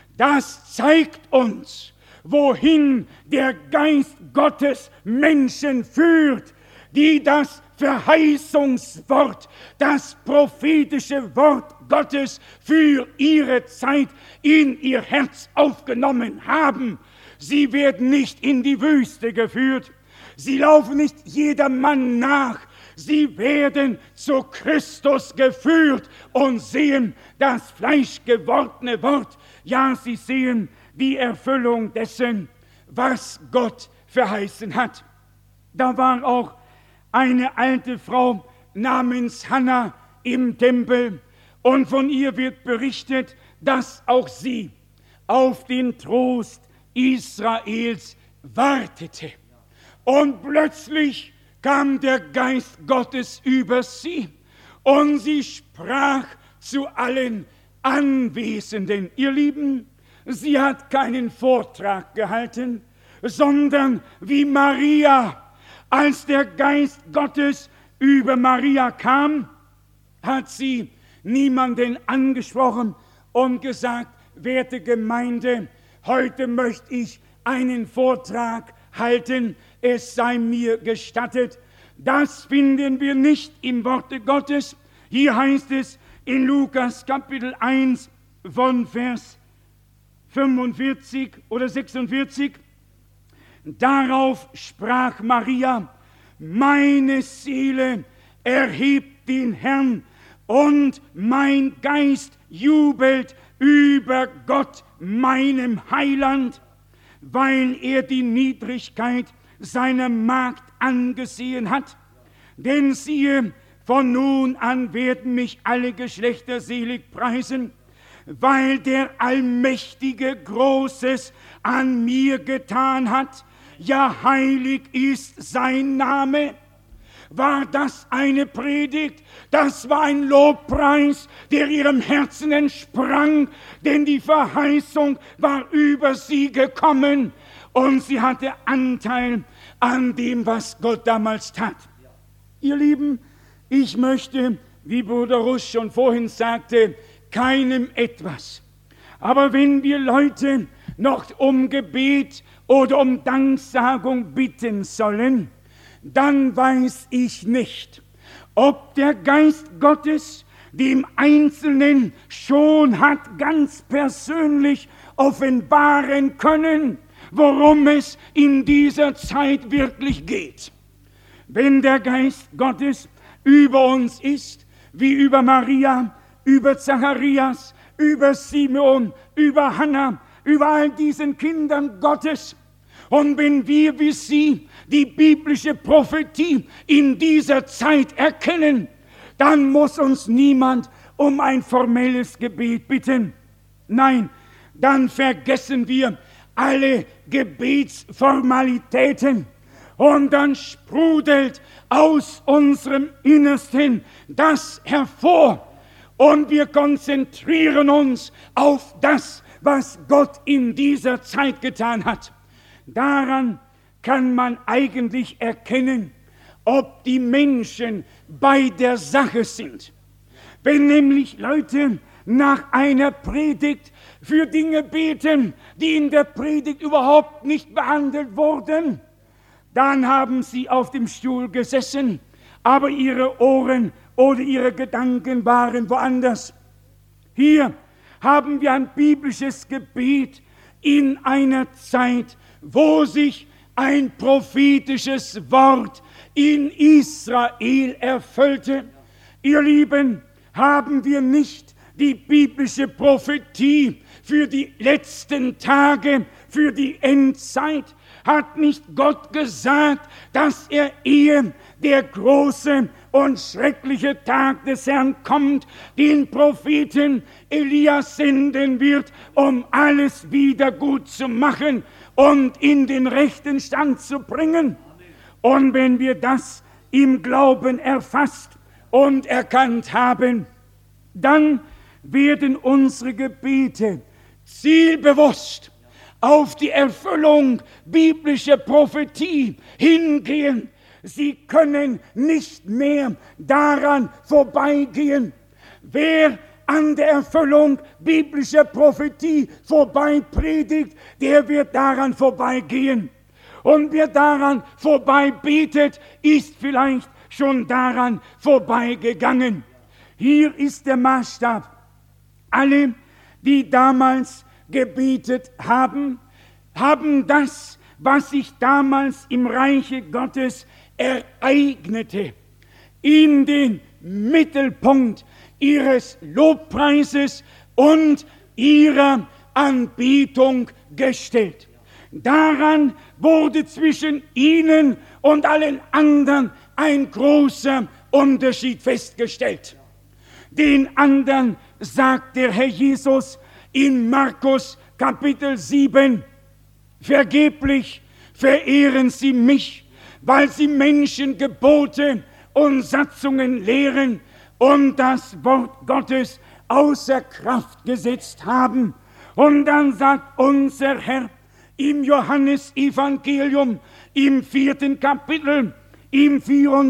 Das zeigt uns, wohin der Geist Gottes Menschen führt, die das Verheißungswort, das prophetische Wort Gottes für ihre Zeit in ihr Herz aufgenommen haben. Sie werden nicht in die Wüste geführt, sie laufen nicht jedermann nach, sie werden zu Christus geführt und sehen das fleischgewordene Wort. Ja, sie sehen die Erfüllung dessen, was Gott verheißen hat. Da war auch eine alte Frau namens Hannah im Tempel, und von ihr wird berichtet, dass auch sie auf den Trost Israels wartete. Und plötzlich kam der Geist Gottes über sie und sie sprach zu allen Anwesenden. Ihr Lieben, sie hat keinen Vortrag gehalten, sondern wie Maria, als der Geist Gottes über Maria kam, hat sie niemanden angesprochen und gesagt: Werte Gemeinde, heute möchte ich einen Vortrag halten, es sei mir gestattet. Das finden wir nicht im Worte Gottes. Hier heißt es in Lukas Kapitel 1 von Vers 45 oder 46, darauf sprach Maria: Meine Seele erhebt den Herrn und mein Geist jubelt über Gott, meinem Heiland, weil er die Niedrigkeit seiner Magd angesehen hat. Denn siehe, von nun an werden mich alle Geschlechter selig preisen, weil der Allmächtige Großes an mir getan hat. Ja, heilig ist sein Name. War das eine Predigt? Das war ein Lobpreis, der ihrem Herzen entsprang, denn die Verheißung war über sie gekommen und sie hatte Anteil an dem, was Gott damals tat. Ihr Lieben, ich möchte wie Bruder Rusch schon vorhin sagte, keinem etwas. Aber wenn wir Leute noch um Gebet oder um Danksagung bitten sollen, dann weiß ich nicht, ob der Geist Gottes dem Einzelnen schon hat ganz persönlich offenbaren können, worum es in dieser Zeit wirklich geht. Wenn der Geist Gottes über uns ist, wie über Maria, über Zacharias, über Simeon, über Hannah, über all diesen Kindern Gottes, und wenn wir wie sie die biblische Prophetie in dieser Zeit erkennen, dann muss uns niemand um ein formelles Gebet bitten. Nein, dann vergessen wir alle Gebetsformalitäten und dann sprudelt aus unserem Innersten das hervor und wir konzentrieren uns auf das, was Gott in dieser Zeit getan hat. Daran kann man eigentlich erkennen, ob die Menschen bei der Sache sind. Wenn nämlich Leute nach einer Predigt für Dinge beten, die in der Predigt überhaupt nicht behandelt wurden, dann haben sie auf dem Stuhl gesessen, aber ihre Ohren oder ihre Gedanken waren woanders. Hier haben wir ein biblisches Gebet in einer Zeit, wo sich ein prophetisches Wort in Israel erfüllte. Ihr Lieben, haben wir nicht die biblische Prophetie für die letzten Tage, für die Endzeit? Hat nicht Gott gesagt, dass er, ehe der große und schreckliche Tag des Herrn kommt, den Propheten Elias senden wird, um alles wieder gut zu machen und in den rechten Stand zu bringen? Und wenn wir das im Glauben erfasst und erkannt haben, dann werden unsere Gebete zielbewusst auf die Erfüllung biblischer Prophetie hingehen. Sie können nicht mehr daran vorbeigehen. Wer an der Erfüllung biblischer Prophetie vorbei predigt, der wird daran vorbeigehen. Und wer daran vorbei betet, ist vielleicht schon daran vorbeigegangen. Hier ist der Maßstab. Alle, die damals gebetet haben, haben das, was sich damals im Reiche Gottes ereignete, in den Mittelpunkt ihres Lobpreises und ihrer Anbetung gestellt. Daran wurde zwischen ihnen und allen anderen ein großer Unterschied festgestellt. Den anderen sagt der Herr Jesus in Markus Kapitel 7, vergeblich verehren sie mich, weil sie Menschengebote und Satzungen lehren und das Wort Gottes außer Kraft gesetzt haben. Und dann sagt unser Herr im Johannesevangelium im 4. Kapitel, im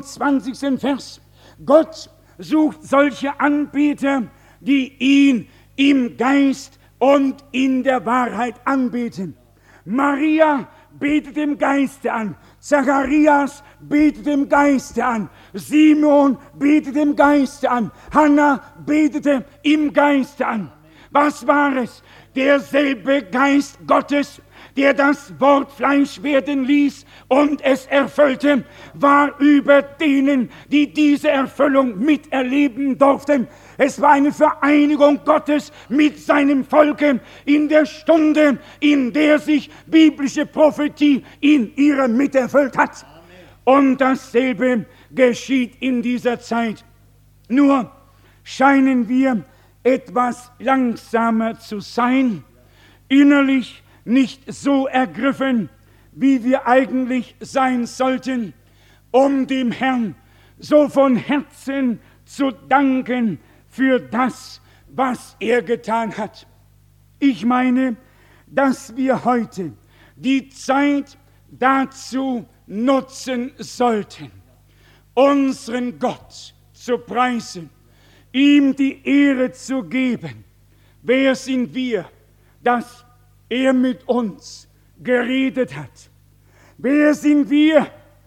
24. Vers, Gott sucht solche Anbeter, die ihn im Geist und in der Wahrheit anbeten. Maria betet im Geiste an, Zacharias betet im Geiste an, Simeon betet im Geiste an, Hannah betete im Geiste an. Was war es? Derselbe Geist Gottes, der das Wort Fleisch werden ließ und es erfüllte, war über denen, die diese Erfüllung miterleben durften. Es war eine Vereinigung Gottes mit seinem Volke in der Stunde, in der sich biblische Prophetie in ihrer Mitte erfüllt hat. Amen. Und dasselbe geschieht in dieser Zeit. Nur scheinen wir etwas langsamer zu sein, innerlich nicht so ergriffen, wie wir eigentlich sein sollten, um dem Herrn so von Herzen zu danken für das, was er getan hat. Ich meine, dass wir heute die Zeit dazu nutzen sollten, unseren Gott zu preisen ihm die Ehre zu geben. Wer sind wir, dass er mit uns geredet hat? Wer sind wir,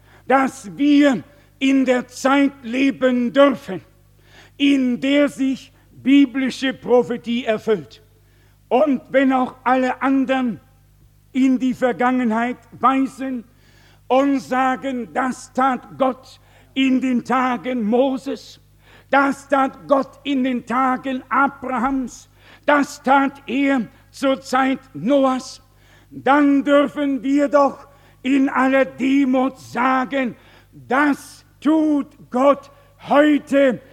dass wir in der Zeit leben dürfen, in der sich biblische Prophetie erfüllt? Und wenn auch alle anderen in die Vergangenheit weisen und sagen, das tat Gott in den Tagen Moses, das tat Gott in den Tagen Abrahams, das tat er zur Zeit Noahs, dann dürfen wir doch in aller Demut sagen, das tut Gott heute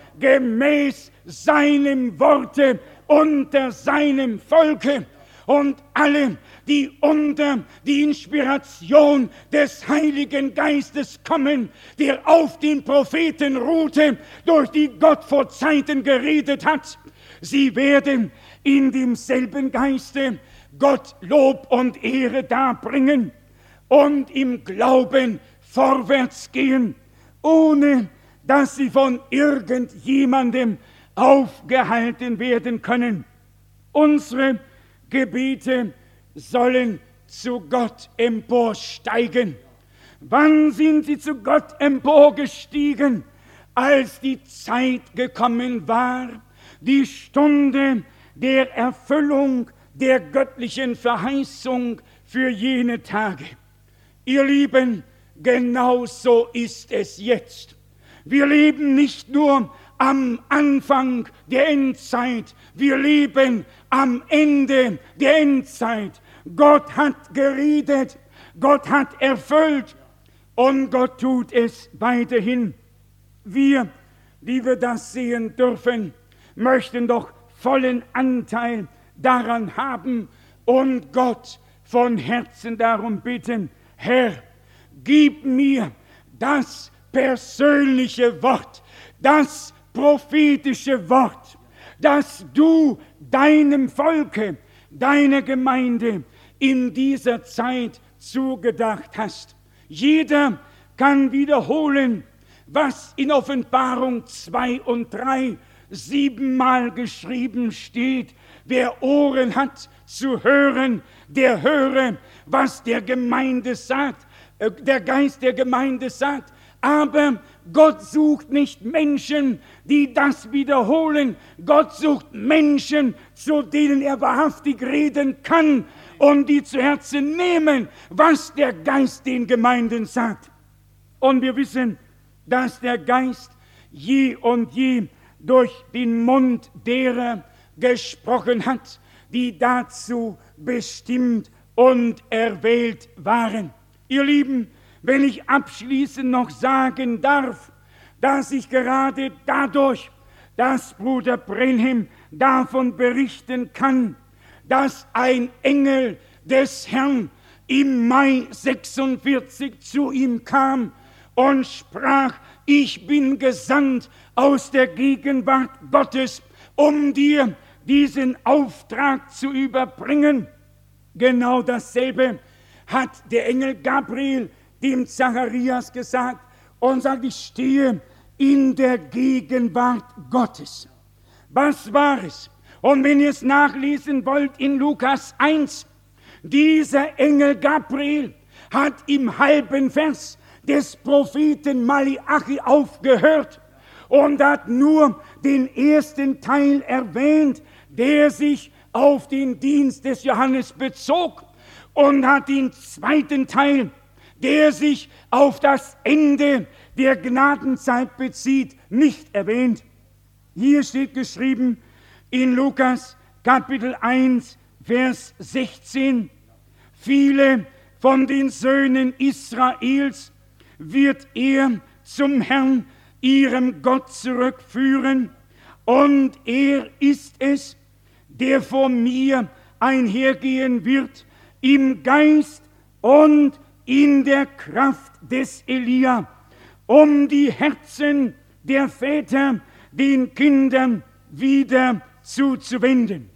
gemäß seinem Worte unter seinem Volke. Und alle, die unter die Inspiration des Heiligen Geistes kommen, der auf den Propheten ruhte, durch die Gott vor Zeiten geredet hat, sie werden in demselben Geiste Gott Lob und Ehre darbringen und im Glauben vorwärts gehen, ohne dass sie von irgendjemandem aufgehalten werden können. Unsere Gebete sollen zu Gott emporsteigen. Wann sind sie zu Gott emporgestiegen? Als die Zeit gekommen war, die Stunde der Erfüllung der göttlichen Verheißung für jene Tage. Ihr Lieben, genau so ist es jetzt. Wir leben nicht nur am Anfang der Endzeit, wir leben am Ende der Endzeit. Gott hat geredet, Gott hat erfüllt und Gott tut es weiterhin. Wir, die wir das sehen dürfen, möchten doch vollen Anteil daran haben und Gott von Herzen darum bitten, Herr, gib mir das persönliche Wort, das prophetische Wort, das du deinem Volke, deiner Gemeinde in dieser Zeit zugedacht hast. Jeder kann wiederholen, was in Offenbarung 2 und 3 7-mal geschrieben steht. Wer Ohren hat zu hören, der höre, was der Gemeinde sagt, der Geist der Gemeinde sagt. Aber Gott sucht nicht Menschen, die das wiederholen. Gott sucht Menschen, zu denen er wahrhaftig reden kann und die zu Herzen nehmen, was der Geist den Gemeinden sagt. Und wir wissen, dass der Geist je und je durch den Mund derer gesprochen hat, die dazu bestimmt und erwählt waren. Ihr Lieben, wenn ich abschließend noch sagen darf, dass ich gerade dadurch, dass Bruder Brenhem davon berichten kann, dass ein Engel des Herrn im Mai 46 zu ihm kam und sprach, ich bin gesandt aus der Gegenwart Gottes, um dir diesen Auftrag zu überbringen. Genau dasselbe hat der Engel Gabriel dem Zacharias gesagt und sagt, ich stehe in der Gegenwart Gottes. Was war es? Und wenn ihr es nachlesen wollt in Lukas 1, dieser Engel Gabriel hat im halben Vers des Propheten Malachi aufgehört und hat nur den ersten Teil erwähnt, der sich auf den Dienst des Johannes bezog, und hat den zweiten Teil, der sich auf das Ende der Gnadenzeit bezieht, nicht erwähnt. Hier steht geschrieben in Lukas Kapitel 1, Vers 16, viele von den Söhnen Israels wird er zum Herrn, ihrem Gott, zurückführen, und er ist es, der vor mir einhergehen wird, im Geist und in der Kraft des Elia, um die Herzen der Väter den Kindern wieder zuzuwenden.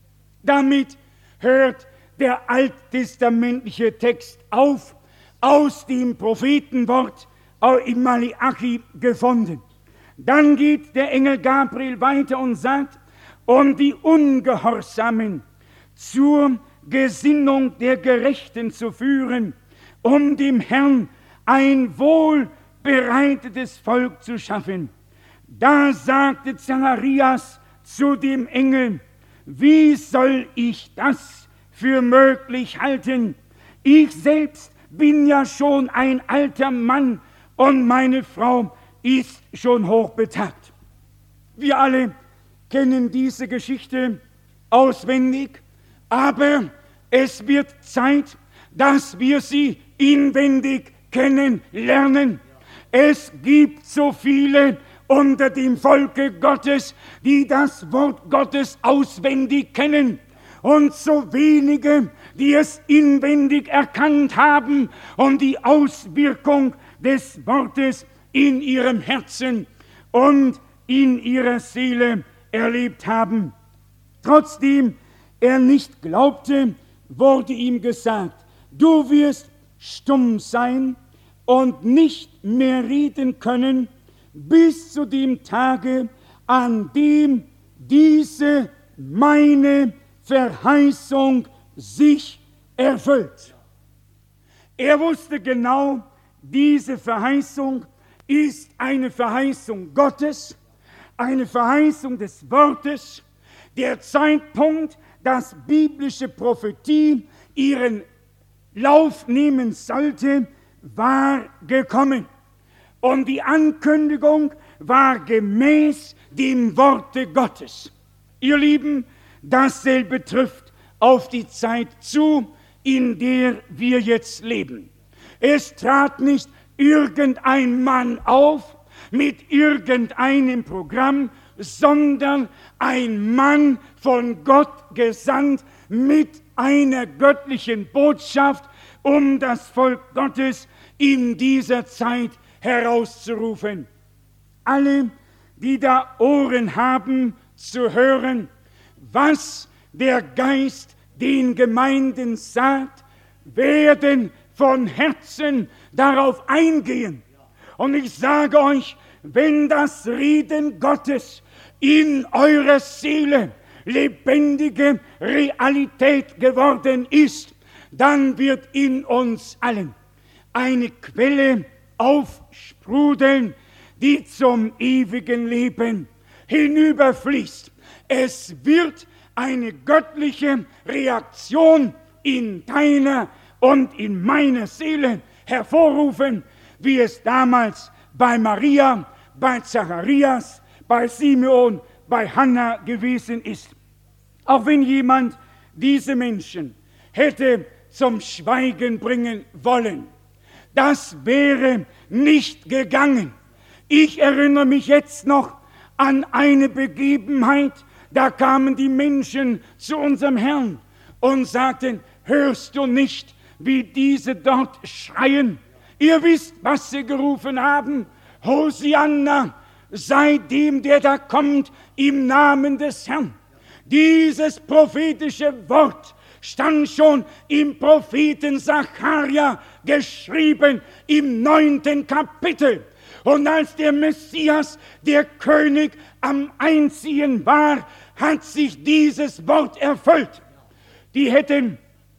Damit hört der alttestamentliche Text auf, aus dem Prophetenwort im Malachi gefunden. Dann geht der Engel Gabriel weiter und sagt, um die Ungehorsamen zur Gesinnung der Gerechten zu führen, um dem Herrn ein wohlbereitetes Volk zu schaffen. Da sagte Zacharias zu dem Engel, wie soll ich das für möglich halten? Ich selbst bin ja schon ein alter Mann und meine Frau ist schon hochbetagt. Wir alle kennen diese Geschichte auswendig, aber es wird Zeit, dass wir sie inwendig kennenlernen. Es gibt so viele unter dem Volke Gottes, die das Wort Gottes auswendig kennen, und so wenige, die es inwendig erkannt haben und die Auswirkung des Wortes in ihrem Herzen und in ihrer Seele erlebt haben. Trotzdem er nicht glaubte, wurde ihm gesagt, du wirst stumm sein und nicht mehr reden können, bis zu dem Tage, an dem diese meine Verheißung sich erfüllt. Er wusste genau, diese Verheißung ist eine Verheißung Gottes, eine Verheißung des Wortes. Der Zeitpunkt, dass biblische Prophetie ihren Lauf nehmen sollte, war gekommen. Und die Ankündigung war gemäß dem Worte Gottes. Ihr Lieben, dasselbe trifft auf die Zeit zu, in der wir jetzt leben. Es trat nicht irgendein Mann auf mit irgendeinem Programm, sondern ein Mann von Gott gesandt mit einer göttlichen Botschaft, um das Volk Gottes in dieser Zeit herauszurufen. Alle, die da Ohren haben zu hören, was der Geist den Gemeinden sagt, werden von Herzen darauf eingehen. Und ich sage euch, wenn das Reden Gottes in eurer Seele lebendige Realität geworden ist, dann wird in uns allen eine Quelle aufsprudeln, die zum ewigen Leben hinüberfließt. Es wird eine göttliche Reaktion in deiner und in meiner Seele hervorrufen, wie es damals bei Maria, bei Zacharias, bei Simeon, bei Hannah gewesen ist. Auch wenn jemand diese Menschen hätte zum Schweigen bringen wollen, das wäre nicht gegangen. Ich erinnere mich jetzt noch an eine Begebenheit, da kamen die Menschen zu unserem Herrn und sagten, hörst du nicht, wie diese dort schreien? Ihr wisst, was sie gerufen haben. Hosianna sei dem, der da kommt, im Namen des Herrn. Dieses prophetische Wort stand schon im Propheten Sacharja geschrieben im 9. Kapitel. Und als der Messias, der König, am Einziehen war, hat sich dieses Wort erfüllt. Die hätten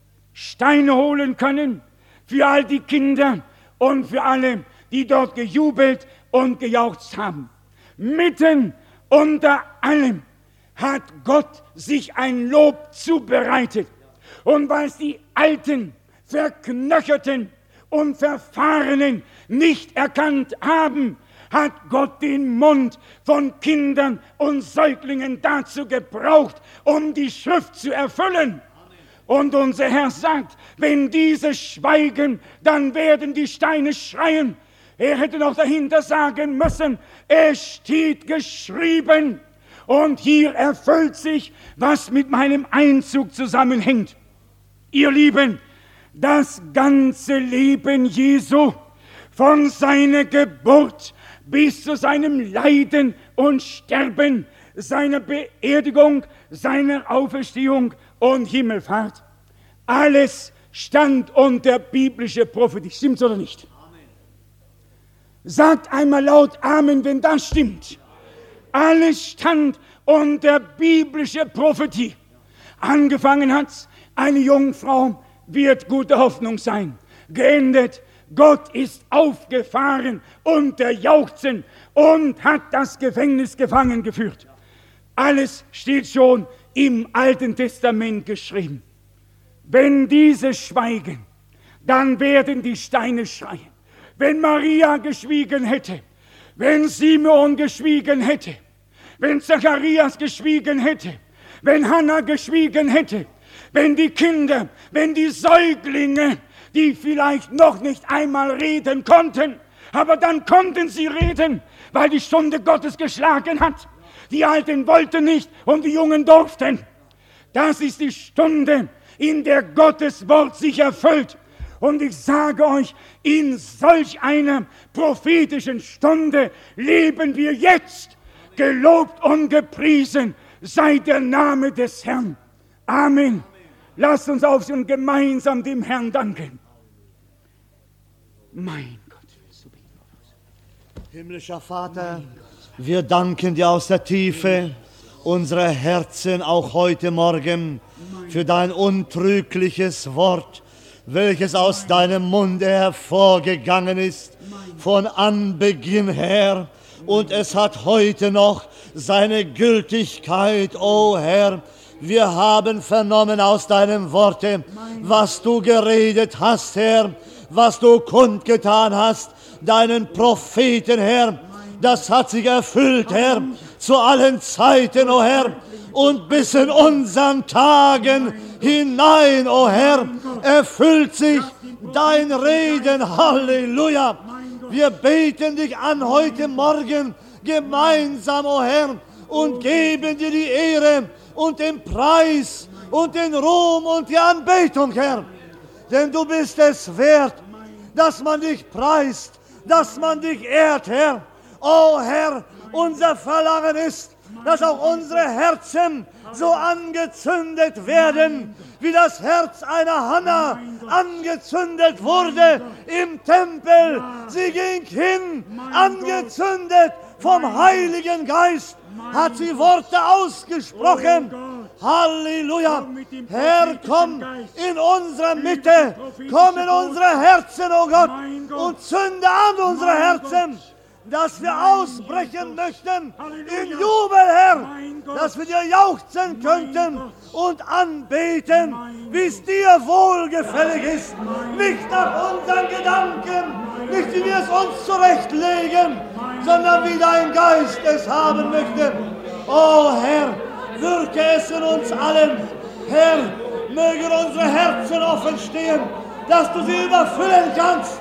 Steine holen können für all die Kinder und für alle, die dort gejubelt und gejauchzt haben. Mitten unter allem hat Gott sich ein Lob zubereitet. Und weil die alten, verknöcherten und Verfahrenen nicht erkannt haben, hat Gott den Mund von Kindern und Säuglingen dazu gebraucht, um die Schrift zu erfüllen. Und unser Herr sagt, wenn diese schweigen, dann werden die Steine schreien. Er hätte noch dahinter sagen müssen, es steht geschrieben. Und hier erfüllt sich, was mit meinem Einzug zusammenhängt. Ihr Lieben, das ganze Leben Jesu, von seiner Geburt bis zu seinem Leiden und Sterben, seiner Beerdigung, seiner Auferstehung und Himmelfahrt, alles stand unter biblischer Prophetie. Stimmt's oder nicht? Amen. Sagt einmal laut Amen, wenn das stimmt. Alles stand unter biblischer Prophetie. Angefangen hat's, eine Jungfrau wird gute Hoffnung sein. Geendet, Gott ist aufgefahren unter Jauchzen und hat das Gefängnis gefangen geführt. Alles steht schon im Alten Testament geschrieben. Wenn diese schweigen, dann werden die Steine schreien. Wenn Maria geschwiegen hätte, wenn Simeon geschwiegen hätte, wenn Zacharias geschwiegen hätte, wenn Hannah geschwiegen hätte, wenn die Kinder, wenn die Säuglinge, die vielleicht noch nicht einmal reden konnten, aber dann konnten sie reden, weil die Stunde Gottes geschlagen hat. Die Alten wollten nicht und die Jungen durften. Das ist die Stunde, in der Gottes Wort sich erfüllt. Und ich sage euch, in solch einer prophetischen Stunde leben wir jetzt. Gelobt und gepriesen sei der Name des Herrn. Amen. Lasst uns aufstehen und gemeinsam dem Herrn danken. Mein Gott, willst du beten? Himmlischer Vater, wir danken dir aus der Tiefe unserer Herzen auch heute Morgen für dein untrügliches Wort, welches aus deinem Munde hervorgegangen ist, von Anbeginn her, und es hat heute noch seine Gültigkeit, o Herr. Wir haben vernommen aus deinem Worte, was du geredet hast, Herr, was du kundgetan hast, deinen Propheten, Herr. Das hat sich erfüllt, Herr, zu allen Zeiten, o Herr, und bis in unseren Tagen hinein, o Herr, erfüllt sich dein Reden. Halleluja! Wir beten dich an heute Morgen gemeinsam, o Herr, und geben dir die Ehre und den Preis und den Ruhm und die Anbetung, Herr. Denn du bist es wert, dass man dich preist, dass man dich ehrt, Herr. O Herr, unser Verlangen ist, dass auch unsere Herzen so angezündet werden, wie das Herz einer Hannah angezündet wurde im Tempel. Sie ging hin, angezündet vom Heiligen Geist, hat sie Worte ausgesprochen. Halleluja! Herr, komm in unsere Mitte, komm in unsere Herzen, o Gott, und zünde an unsere Herzen, dass wir ausbrechen möchten in Jubel, Herr, dass wir dir jauchzen könnten und anbeten, wie es dir wohlgefällig ist, nicht nach unseren Gedanken, nicht wie wir es uns zurechtlegen, sondern wie dein Geist es haben möchte. O Herr, wirke es in uns allen. Herr, mögen unsere Herzen offen stehen, dass du sie überfüllen kannst.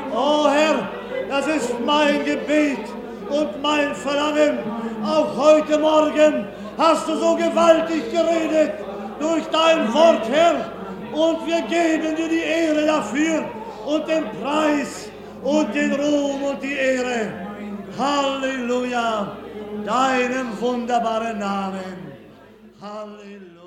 O Herr, das ist mein Gebet und mein Verlangen. Auch heute Morgen hast du so gewaltig geredet durch dein Wort, Herr. Und wir geben dir die Ehre dafür und den Preis und den Ruhm und die Ehre. Halleluja, deinem wunderbaren Namen. Halleluja.